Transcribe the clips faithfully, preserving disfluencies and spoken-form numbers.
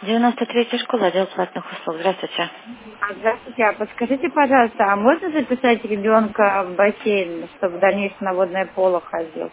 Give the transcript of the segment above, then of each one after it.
девяносто третья школа, отдел платных услуг. Здравствуйте. А, Здравствуйте, а подскажите, пожалуйста, а можно записать ребенка в бассейн, чтобы в дальнейшем на водное поло ходил?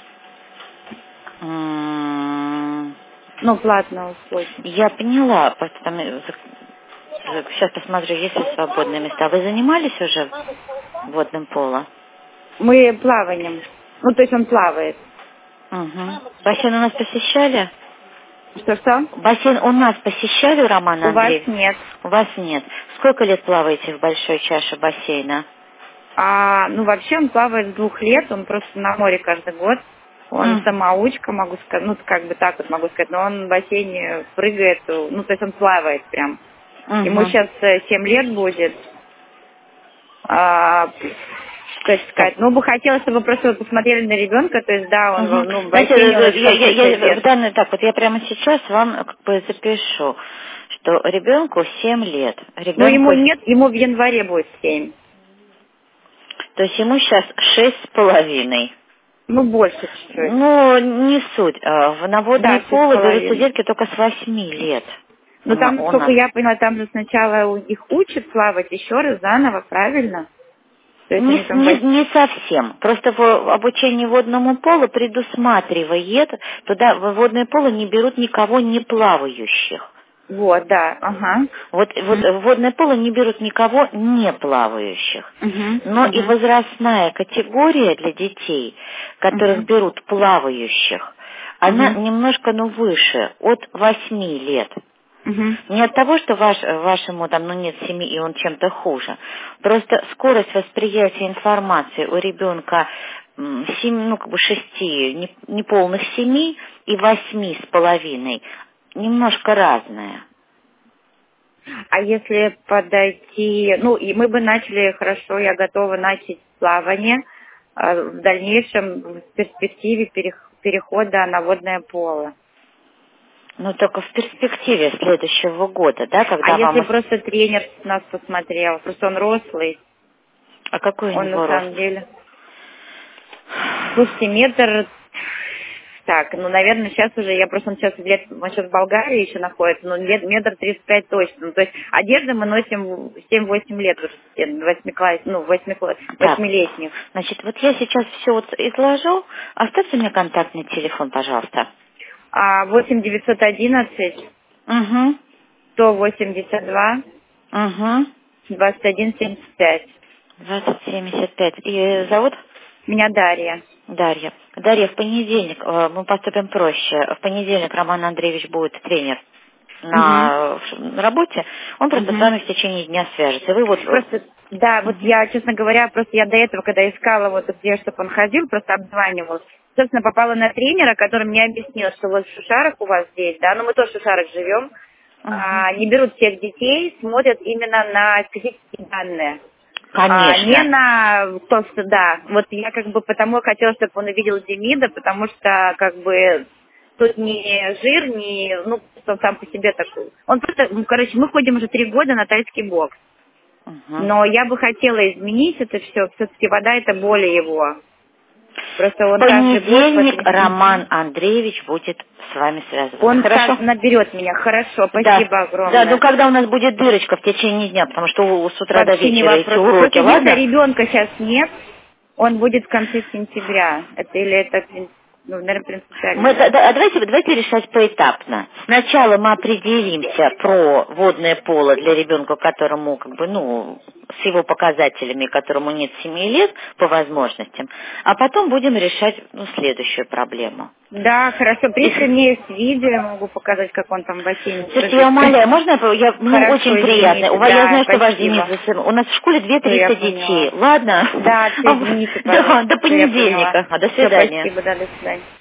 М, Ну, платные услуги. Я поняла, просто там, э, за- сейчас посмотрю, есть ли свободные места. Вы занимались уже водным поло? Мы плаванием. Ну, то есть он плавает. Угу. Бассейн у нас посещали? Что-что? Бассейн у нас посещали, Романа У вас Андреевна? нет. У вас нет. Сколько лет плаваете в большой чаше бассейна? А, ну, вообще он плавает с двух лет, он просто на море каждый год. Он М, самоучка, могу сказать, ну, как бы так вот могу сказать, но он в бассейне прыгает, ну, то есть он плавает прям. Ему Мгм. сейчас семь лет будет. А, как Так. сказать, ну, бы хотелось, чтобы вы просто посмотрели на ребенка, то есть, да, он, в- Мгм. ну, в Знаете, э, бассейне он э, очень я, хорошо я- себя я в держит. данный, так вот я прямо сейчас вам э, как бы запишу, что ребенку семь лет. Ну, ему Ребенку, нет, ему в январе будет семь. то есть ему сейчас шесть с половиной. Ну, больше чуть-чуть. Ну, не суть. А, В наводные Да, шесть с полы берутся половиной. детки только с восьми лет. У Но на- там, у насколько нас. я поняла, там же сначала у- их учат плавать еще раз заново, правильно? То есть Не, они с- там в не, бас- не совсем. Просто в обучении водному полу предусматривает, туда в водное поло не берут никого не плавающих. Вот, да, ага. Вот, вот в водное поло не берут никого не плавающих. Угу, Но и угу, возрастная категория для детей, которых угу, берут плавающих, она угу, немножко, ну, выше, от восьми лет. угу. Не от того, что ваш, вашему там, ну, нет семьи, и он чем-то хуже. Просто скорость восприятия информации у ребенка м, сем- ну, как бы шести, не- неполных семи и восьми с половиной немножко разная. А если подойти, ну, и мы бы начали, хорошо, я готова начать плавание, а в дальнейшем в перспективе перех- перехода на водное поло. Ну, только в перспективе следующего года, да, А когда если вам... просто тренер нас посмотрел, просто он рослый, А какой у он на него рост? самом деле, слушайте, метр, так, ну, наверное, сейчас уже, я просто, он сейчас, лет, он сейчас в Болгарии еще находится, но лет, метр тридцать пять точно. Ну, то есть одежду мы носим семь-восемь лет уже, восьмикласс, ну, восьмикласс, Так, восьмилетних. значит, вот я сейчас все вот изложу. Оставьте мне контактный телефон, пожалуйста. А восемь девятьсот одиннадцать Угу, сто восемьдесят два угу. двадцать один семьдесят пять. двадцать семьдесят пять. И зовут? Меня Дарья. Дарья. Дарья, в понедельник э, мы поступим проще. В понедельник Роман Андреевич будет тренер Угу. на в работе. Он просто с Угу. вами в течение дня свяжется. Вы вот... э, Просто, да, вот мгм. я, честно говоря, просто я до этого, когда искала вот где, чтобы он ходил, просто обзванивал. Собственно, попала на тренера, который мне объяснил, что вот в Шушарах у вас здесь, да, ну мы тоже в Шушарах живем, Мгм. а, не берут всех детей, смотрят именно на специфические данные. А не Конечно. на то, что да. Вот я как бы потому хотела, чтобы он увидел Демида, потому что как бы тут не жир, не, ну, что сам по себе такой. Он просто, ну, короче, мы ходим уже три года на тайский бокс. Мгм. Но я бы хотела изменить это все. Все-таки вода это более его. Просто В он каждый год по понедельник три. Мгм. Роман Андреевич будет с вами связываться. Он Хорошо? скажет, наберет меня. Хорошо, Да. спасибо Да, ну огромное. когда у нас будет дырочка в течение дня, потому что у- с утра до Вообще не вечера эти вопрос. уроки, Просто если ладно? ребенка сейчас нет, он будет в конце сентября. Это или это, прин- ну, наверное, принципиально Мы, да- нет. да, а давайте, давайте решать поэтапно. Сначала мы определимся про водное поло для ребенка, которому, как бы, ну, с его показателями, которому нет семи лет по возможностям, а потом будем решать, ну, следующую проблему. Да, хорошо. В принципе, И- мне есть видео, я могу показать, как он там в бассейне Слушайте, я прыгает. умоляю, можно я, по- я- мне Хорошо, очень приятно. У извините. вас, я Да, знаю, что ваш Денис, спасибо. засым- у нас в школе две Все, я триста детей. поняла. Ладно? Да, все, А вы- извините, Да, пожалуйста. до Все, я поняла. понедельника. А, до Все, свидания. спасибо, да, до свидания.